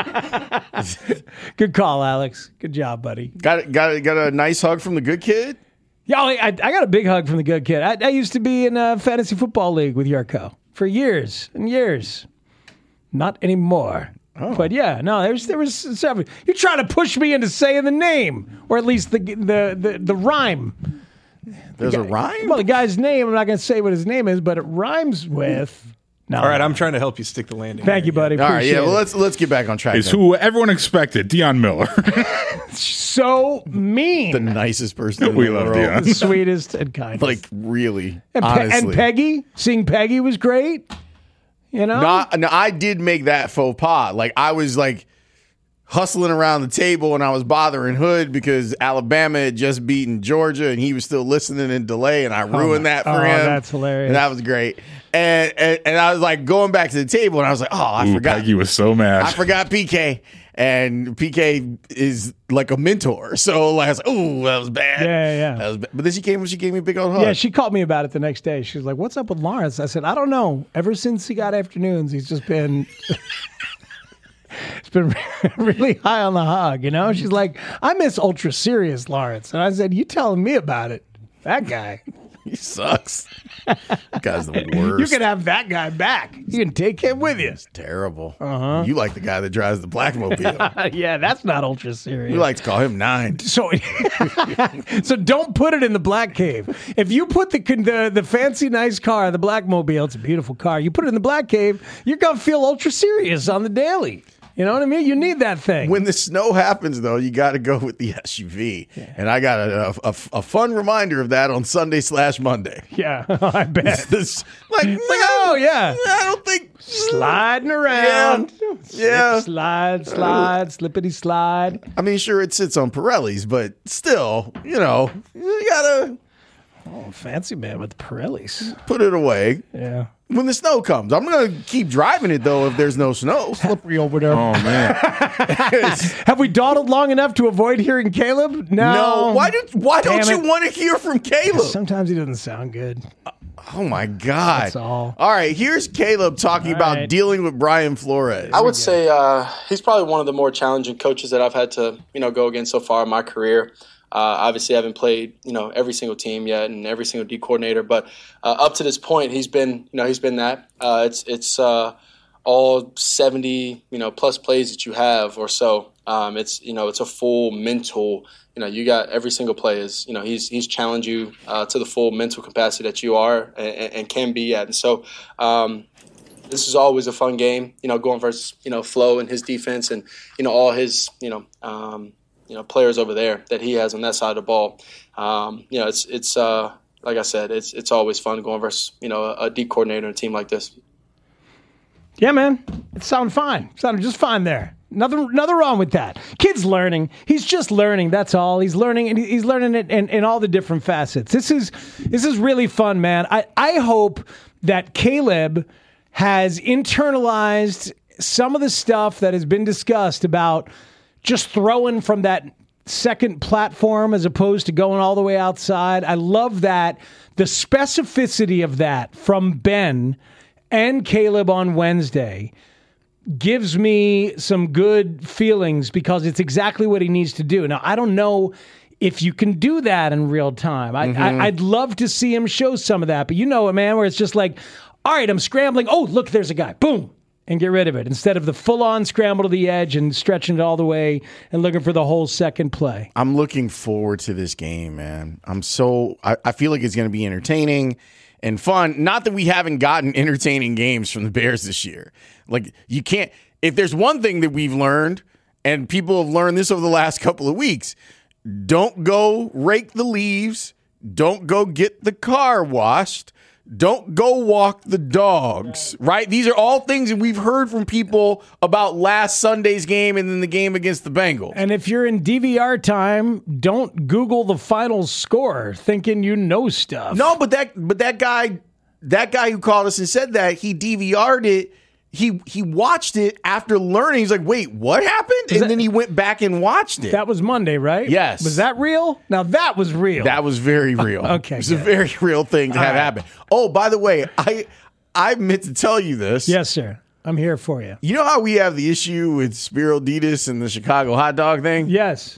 Good call, Alex. Good job, buddy. Got got got a nice hug from the good kid. Yeah, I, I got a big hug from the good kid. I, I used to be in a fantasy football league with Yurko for years and years. Not anymore. Oh. But yeah, no, there was there was several. You're trying to push me into saying the name, or at least the the the, the rhyme. There's the a rhyme? Well, the guy's name, I'm not going to say what his name is, but it rhymes with. No. All right, I'm trying to help you stick the landing. Thank you, buddy. All right, Appreciate yeah. Well, it. let's let's get back on track. It's then. who everyone expected, Deion Miller. So mean. The nicest person in We the love world. Deion. The sweetest and kindest. Like really, and, Pe- honestly. and Peggy, seeing Peggy was great. You know, No, no, I did make that faux pas. Like I was like hustling around the table and I was bothering Hood because Alabama had just beaten Georgia and he was still listening in delay and I ruined that for oh, him. that's hilarious. And that was great. And, and and I was like going back to the table and I was like, oh, I Ooh, forgot. Peggy was so mad. I forgot P K. And P K is like a mentor. So like, I was like, oh, that was bad. Yeah, yeah. That was bad. But then she came she gave me a big old hug. Yeah, she called me about it the next day. She was like, "What's up with Lawrence?" I said, "I don't know. Ever since he got afternoons, he's just been." It's been really high on the hog, you know? She's like, I miss ultra serious Lawrence. And I said, you telling me about it. That guy. He sucks. That guy's the worst. You can have that guy back. You can take him with you. It's terrible. Uh-huh. You like the guy that drives the Blackmobile. Yeah, that's not ultra serious. We like to call him Nine. So, so don't put it in the Black Cave. If you put the, the the fancy nice car, the Blackmobile, it's a beautiful car. You put it in the Black Cave, you're gonna feel ultra serious on the daily. You know what I mean? You need that thing. When the snow happens, though, you got to go with the S U V. Yeah. And I got a, a, a fun reminder of that on Sunday slash Monday. Yeah, I bet. This, like, like, oh, yeah. I don't think. Sliding around. Yeah. Slip, yeah. Slide, slide, slippity slide. I mean, sure, it sits on Pirellis, but still, you know, you got to. Oh, fancy man with the Pirellis. Put it away. Yeah. When the snow comes. I'm going to keep driving it, though, if there's no snow. Slippery over there. Oh, man. Have we dawdled long enough to avoid hearing Caleb? No. No. Why, do, why don't Damn you it. want to hear from Caleb? Sometimes he doesn't sound good. Oh, my God. That's all. All right, here's Caleb talking All about right. dealing with Brian Flores. I would say uh, he's probably one of the more challenging coaches that I've had to, you know, go against so far in my career. Uh, obviously, I haven't played, you know, every single team yet and every single D coordinator, but uh, up to this point, he's been, you know, he's been that. Uh, it's it's uh, all seventy, you know, plus plays that you have or so. Um, it's you know, it's a full mental. You know, you got every single play is, you know, he's he's challenged you uh, to the full mental capacity that you are and, and can be at, and so. Um, This is always a fun game, you know, going versus, you know, Flo and his defense and, you know, all his, you know, um, you know, players over there that he has on that side of the ball. Um, you know, it's, it's uh, like I said, it's it's always fun going versus, you know, a, a D coordinator and a team like this. Yeah, man. It sounded fine. It sounded just fine there. Nothing, nothing wrong with that. Kid's learning. He's just learning. That's all. He's learning, and he's learning it in, in all the different facets. This is this is really fun, man. I, I hope that Caleb has internalized some of the stuff that has been discussed about just throwing from that second platform as opposed to going all the way outside. I love that. The specificity of that from Ben and Caleb on Wednesday gives me some good feelings because it's exactly what he needs to do. Now, I don't know if you can do that in real time. I, Mm-hmm. I, I'd love to see him show some of that, but you know it, man, where it's just like, all right, I'm scrambling. Oh, look, there's a guy. Boom. And get rid of it instead of the full-on scramble to the edge and stretching it all the way and looking for the whole second play. I'm looking forward to this game, man. I'm so I, I feel like it's going to be entertaining and fun. Not that we haven't gotten entertaining games from the Bears this year. Like, you can't – if there's one thing that we've learned, and people have learned this over the last couple of weeks, don't go rake the leaves. Don't go get the car washed. Don't go walk the dogs, right? These are all things that we've heard from people about last Sunday's game and then the game against the Bengals. And if you're in D V R time, don't Google the final score thinking you know stuff. No, but that but that guy that guy who called us and said that, he D V R'd it. He he watched it after learning. He's like, wait, what happened? Was and that, then he went back and watched it. That was Monday, right? Yes. Was that real? Now that was real. That was very real. Okay, It was good. a very real thing to All have right. happen. Oh, by the way, I I meant to tell you this. Yes, sir. I'm here for you. You know how we have the issue with Spiro Ditas and the Chicago hot dog thing? Yes.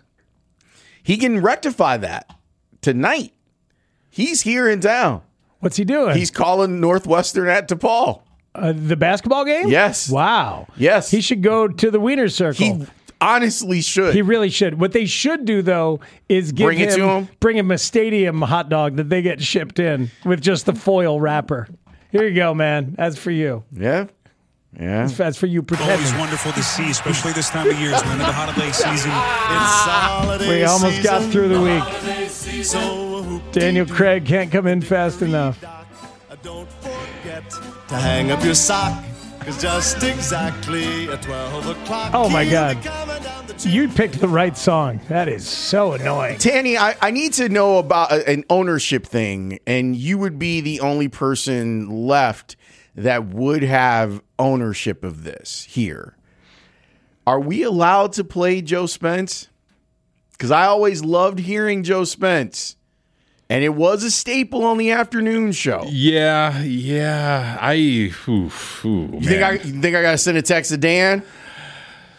He can rectify that tonight. He's here in town. What's he doing? He's calling Northwestern at DePaul. Uh, the basketball game? Yes. Wow. Yes. He should go to the Wiener Circle. He honestly should. He really should. What they should do, though, is give Bring him, it to him? bring him a stadium hot dog that they get shipped in with just the foil wrapper. Here you go, man. That's for you. Yeah. Yeah. That's, that's for you pretending. Always wonderful to see, especially this time of year, as we're into the holiday season. It's holiday We almost got season, through the week. holiday season. Daniel Craig can't come in fast enough. Don't forget to hang up your sock, because just exactly at twelve o'clock. Oh, my he'll God. be coming down the You picked the right song. That is so annoying. Tanny, I, I need to know about a, an ownership thing, and you would be the only person left that would have ownership of this here. Are we allowed to play Joe Spence? Because I always loved hearing Joe Spence, and it was a staple on the afternoon show. Yeah, yeah. I. Oof, ooh, You think I you think I gotta send a text to Dan?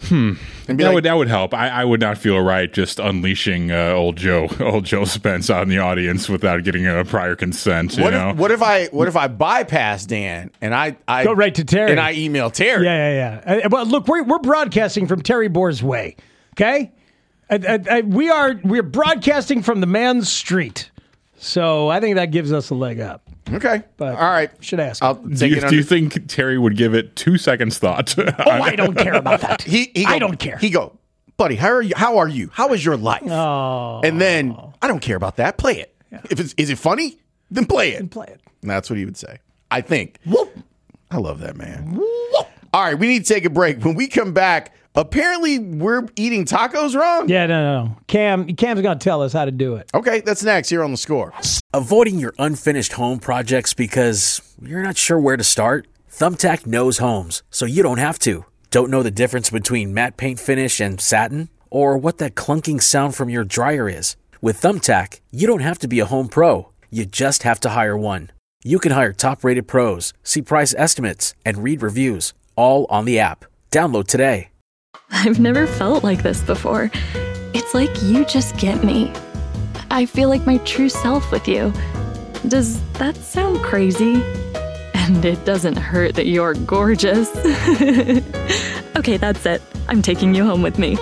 Hmm. And That be like- would that would help. I, I would not feel right just unleashing uh, old Joe, old Joe Spence on the audience without getting a prior consent. You What know. if, what if I what if I bypass Dan and I, I Go right to Terry and I email Terry? Yeah, yeah, yeah. Uh, Well, look, we're we're broadcasting from Terry Boer's way. Okay, I, I, I, we are we're broadcasting from the man's street. So I think that gives us a leg up. Okay, but all right. Should ask. I'll do take you, it do under- you think Terry would give it two seconds thought? Oh, I don't care about that. He, he go, I don't care. He go, buddy. How are you? How are you? How is your life? Oh, And then I don't care about that. Play it. If it's is it funny, then play it. Then play it. And that's what he would say. I think. I love that man. All right, we need to take a break. When we come back, apparently we're eating tacos wrong. Yeah, no, no, no. Cam, Cam's going to tell us how to do it. Okay, that's next here on The Score. Avoiding your unfinished home projects because you're not sure where to start? Thumbtack knows homes, so you don't have to. Don't know the difference between matte paint finish and satin? Or what that clunking sound from your dryer is? With Thumbtack, you don't have to be a home pro. You just have to hire one. You can hire top-rated pros, see price estimates, and read reviews, all on the app. Download today. I've never felt like this before. It's like you just get me. I feel like my true self with you. Does that sound crazy? And it doesn't hurt that you're gorgeous. Okay, that's it. I'm taking you home with me.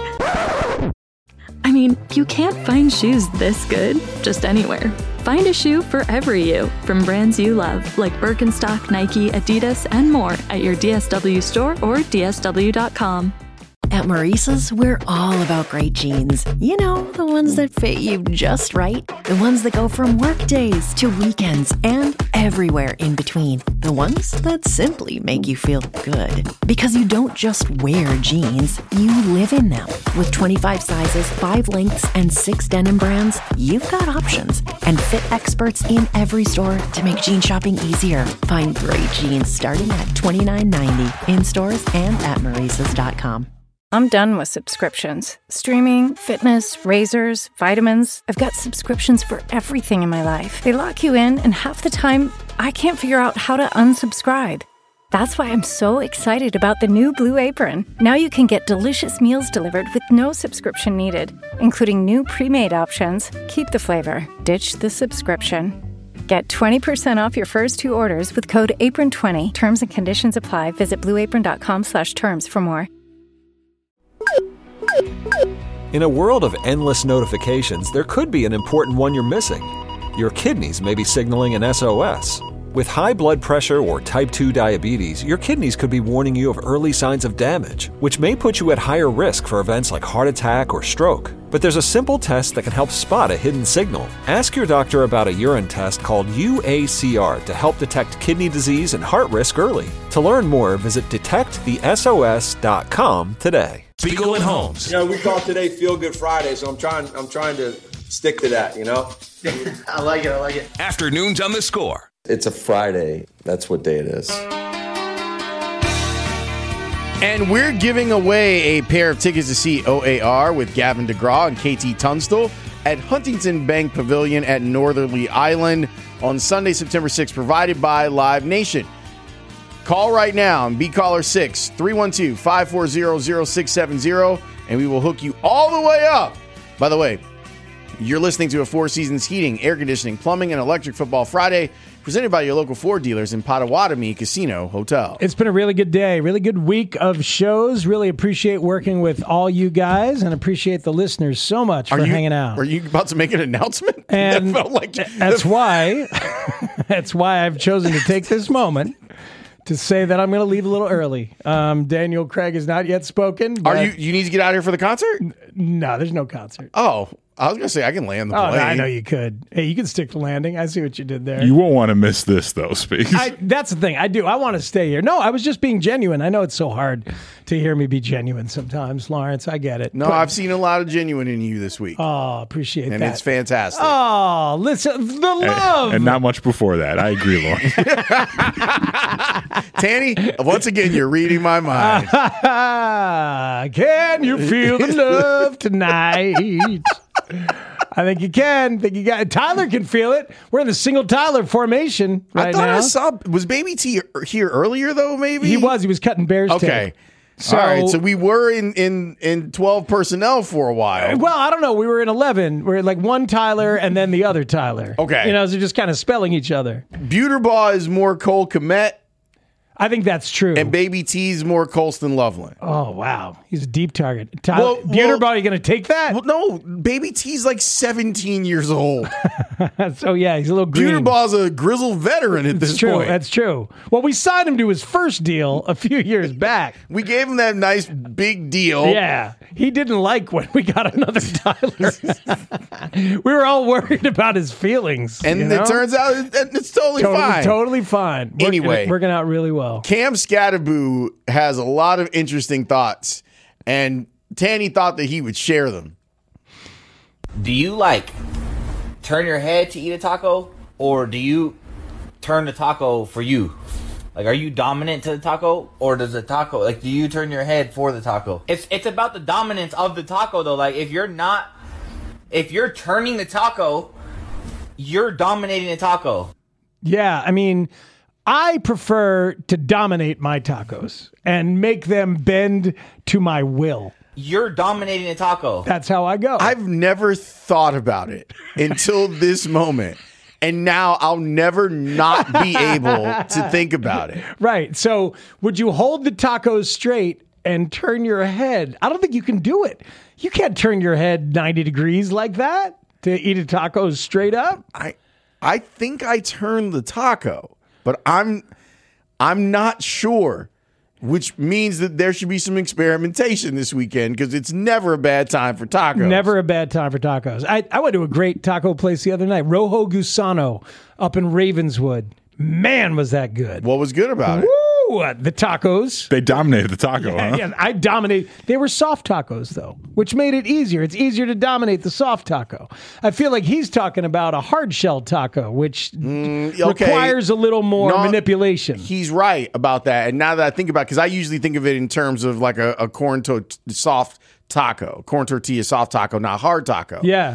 I mean, you can't find shoes this good just anywhere. Find a shoe for every you from brands you love, like Birkenstock, Nike, Adidas, and more at your D S W store or D S W dot com. At Maurice's, we're all about great jeans. You know, the ones that fit you just right. The ones that go from work days to weekends and everywhere in between. The ones that simply make you feel good. Because you don't just wear jeans, you live in them. With twenty-five sizes, five lengths, and six denim brands, you've got options. And fit experts in every store to make jean shopping easier. Find great jeans starting at twenty-nine ninety in stores and at Maurice's dot com. I'm done with subscriptions. Streaming, fitness, razors, vitamins. I've got subscriptions for everything in my life. They lock you in, and half the time, I can't figure out how to unsubscribe. That's why I'm so excited about the new Blue Apron. Now you can get delicious meals delivered with no subscription needed, including new pre-made options. Keep the flavor, ditch the subscription. Get twenty percent off your first two orders with code apron twenty. Terms and conditions apply. Visit blueapron.com slash terms for more. In a world of endless notifications, there could be an important one you're missing. Your kidneys may be signaling an S O S. With high blood pressure or type two diabetes, your kidneys could be warning you of early signs of damage, which may put you at higher risk for events like heart attack or stroke. But there's a simple test that can help spot a hidden signal. Ask your doctor about a urine test called U A C R to help detect kidney disease and heart risk early. To learn more, visit detect the S O S dot com today. Spiegel and Holmes. You know, we call today Feel Good Friday, so I'm trying I'm trying to stick to that, you know? I like it, I like it. Afternoons on The Score. It's a Friday. That's what day it is. And we're giving away a pair of tickets to see O A R with Gavin DeGraw and K T Tunstall at Huntington Bank Pavilion at Northerly Island on Sunday, September sixth, provided by Live Nation. Call right now and be caller six, three one two, five four zero, zero six seven zero, and we will hook you all the way up. By the way, you're listening to a Four Seasons Heating, Air Conditioning, Plumbing, and Electric Football Friday, presented by your local Ford dealers in Potawatomi Casino Hotel. It's been a really good day, really good week of shows. Really appreciate working with all you guys and appreciate the listeners so much for Are you, hanging out. Are you about to make an announcement? And that felt like that's why that's why I've chosen to take this moment to say that I'm going to leave a little early. Um, Daniel Craig has not yet spoken. Are you? You need to get out here for the concert? No, there's no concert. Oh, I was going to say I can land the Oh, plane. no, I know you could. Hey, you can stick to landing. I see what you did there. You won't want to miss this, though, Speaks. I, that's the thing. I do. I want to stay here. No, I was just being genuine. I know it's so hard to hear me be genuine sometimes, Lawrence. I get it. No, But- I've seen a lot of genuine in you this week. Oh, appreciate and that. it's fantastic. Oh, listen, the love. And, and not much before that. I agree, Lauren. Tanny, once again, you're reading my mind. Can you feel the love tonight? I think you can. I think you got. Tyler can feel it. We're in the single Tyler formation right I thought now. I saw. Was Baby T here earlier though? Maybe He was. He was cutting bear's Okay. tail. So, All right, so we were in, in, in twelve personnel for a while. Well, I don't know. We were in eleven. We are like one Tyler and then the other Tyler. Okay. You know, so just kind of spelling each other. Buterbaugh is more Cole Kmet. I think that's true. And Baby T is more Colston Loveland. Oh, wow. He's a deep target. Tyler, well, Buterbaugh, well, you going to take that? Well, no. Baby T's like seventeen years old. So, yeah, he's a little green. Buterbaugh's a grizzled veteran at that's this true. point. That's true. Well, we signed him to his first deal a few years back. We gave him that nice big deal. Yeah. He didn't like when we got another Tyler. We were all worried about his feelings. And you it know? turns out it's totally, totally fine. Totally fine. Anyway. Working, working out really well. Cam Scatterboo has a lot of interesting thoughts, and Tanny thought that he would share them. Do you, like, turn your head to eat a taco, or do you turn the taco for you? Like, are you dominant to the taco, or does the taco, like, do you turn your head for the taco? It's it's about the dominance of the taco, though. Like, if you're not, if you're turning the taco, you're dominating the taco. Yeah, I mean, I prefer to dominate my tacos and make them bend to my will. You're dominating the taco. That's how I go. I've never thought about it until this moment. And now I'll never not be able to think about it. Right. So would you hold the tacos straight and turn your head? I don't think you can do it. You can't turn your head ninety degrees like that to eat a taco straight up. I I think I turned the taco, but I'm I'm not sure. Which means that there should be some experimentation this weekend because it's never a bad time for tacos. Never a bad time for tacos. I, I went to a great taco place the other night, Rojo Gusano up in Ravenswood. Man, was that good. What was good about it? Woo! The tacos. They dominated the taco, yeah, huh? Yeah, I dominated. They were soft tacos, though, which made it easier. It's easier to dominate the soft taco. I feel like he's talking about a hard shell taco, which mm, okay. requires a little more no, manipulation. He's right about that. And now that I think about it, because I usually think of it in terms of like a, a corn to- soft taco, corn tortilla soft taco, not hard taco. Yeah.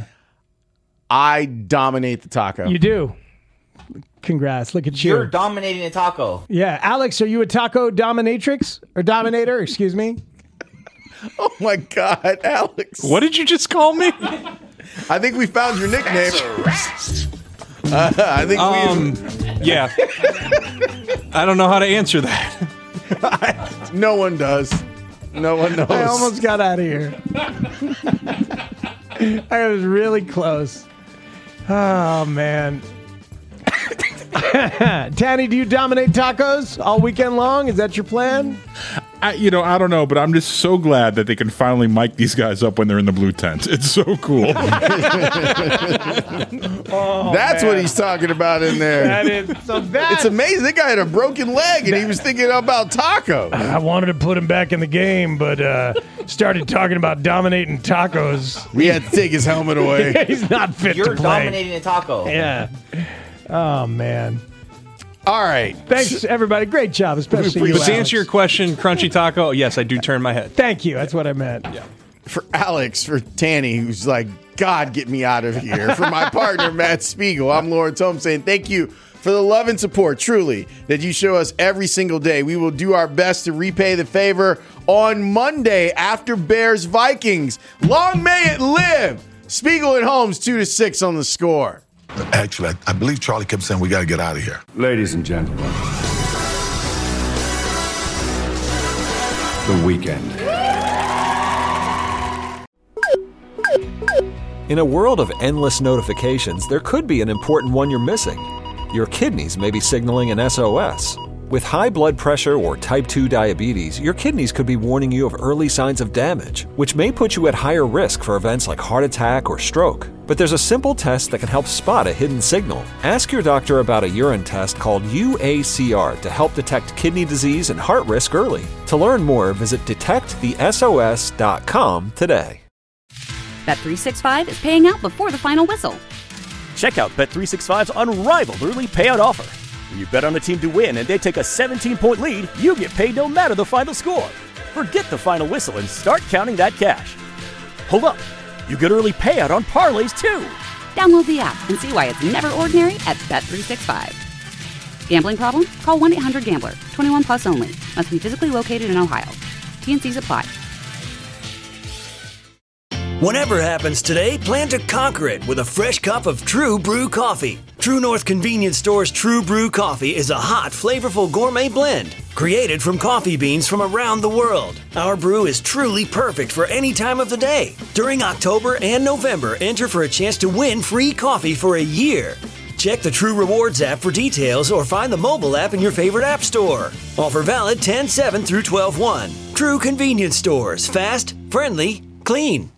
I dominate the taco. You do. Congrats. Look at you. You're dominating a taco. Yeah. Alex, are you a taco dominatrix? Or dominator, excuse me? Oh, my God, Alex. What did you just call me? I think we found your nickname. Uh, I think um, we... Yeah. I don't know how to answer that. No one does. No one knows. I almost got out of here. I was really close. Oh, man. Tanny, do you dominate tacos all weekend long? Is that your plan? I, you know, I don't know, but I'm just so glad that they can finally mic these guys up when they're in the blue tent. It's so cool. oh, That's man. what he's talking about in there. That is so bad. It's amazing. That guy had a broken leg, and he was thinking about tacos. I wanted to put him back in the game, but uh, started talking about dominating tacos. We had to take his helmet away. He's not fit You're to play. You're dominating a taco. Yeah. Oh, man. All right. Thanks, everybody. Great job, especially you, But to Alex. answer your question, crunchy taco, yes, I do turn my head. Thank you. That's what I meant. Yeah. For Alex, for Tanny, who's like, God, get me out of here. For my partner, Matt Spiegel, I'm Lawrence Holmes saying thank you for the love and support, truly, that you show us every single day. We will do our best to repay the favor on Monday after Bears-Vikings. Long may it live. Spiegel and Holmes, two to six on the score. Actually, I, I believe Charlie kept saying we got to get out of here. Ladies and gentlemen, the weekend. In a world of endless notifications, there could be an important one you're missing. Your kidneys may be signaling an S O S. With high blood pressure or type two diabetes, your kidneys could be warning you of early signs of damage, which may put you at higher risk for events like heart attack or stroke. But there's a simple test that can help spot a hidden signal. Ask your doctor about a urine test called U A C R to help detect kidney disease and heart risk early. To learn more, visit detect the S O S dot com today. Bet three sixty-five is paying out before the final whistle. Check out Bet three sixty-five's unrivaled early payout offer. When you bet on a team to win and they take a seventeen-point lead, you get paid no matter the final score. Forget the final whistle and start counting that cash. Hold up. You get early payout on parlays, too. Download the app and see why it's never ordinary at Bet three sixty-five. Gambling problem? Call one eight hundred gambler. twenty-one plus only. Must be physically located in Ohio. T and C's apply. Whatever happens today, plan to conquer it with a fresh cup of True Brew coffee. True North Convenience Store's True Brew coffee is a hot, flavorful gourmet blend created from coffee beans from around the world. Our brew is truly perfect for any time of the day. During October and November, enter for a chance to win free coffee for a year. Check the True Rewards app for details or find the mobile app in your favorite app store. Offer valid ten seven through twelve one. True Convenience Stores. Fast, friendly, clean.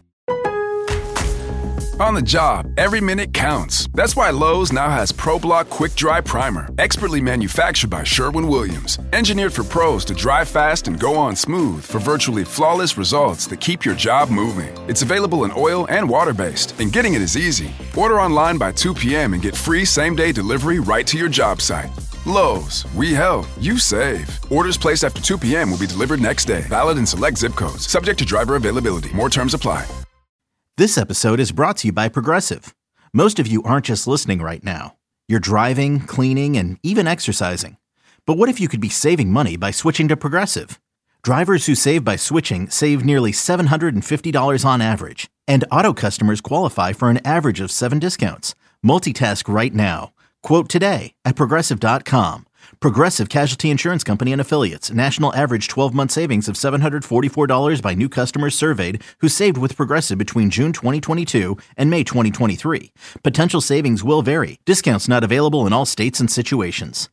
On the job, every minute counts. That's why Lowe's now has ProBlock Quick Dry Primer, expertly manufactured by Sherwin-Williams. Engineered for pros to dry fast and go on smooth for virtually flawless results that keep your job moving. It's available in oil and water-based, and getting it is easy. Order online by two p.m. and get free same-day delivery right to your job site. Lowe's, we help, you save. Orders placed after two p.m. will be delivered next day. Valid in select zip codes. Subject to driver availability. More terms apply. This episode is brought to you by Progressive. Most of you aren't just listening right now. You're driving, cleaning, and even exercising. But what if you could be saving money by switching to Progressive? Drivers who save by switching save nearly seven hundred fifty dollars on average. And auto customers qualify for an average of seven discounts. Multitask right now. Quote today at Progressive dot com. Progressive Casualty Insurance Company and Affiliates. National average twelve-month savings of seven hundred forty-four dollars by new customers surveyed who saved with Progressive between June twenty twenty-two and May twenty twenty-three. Potential savings will vary. Discounts not available in all states and situations.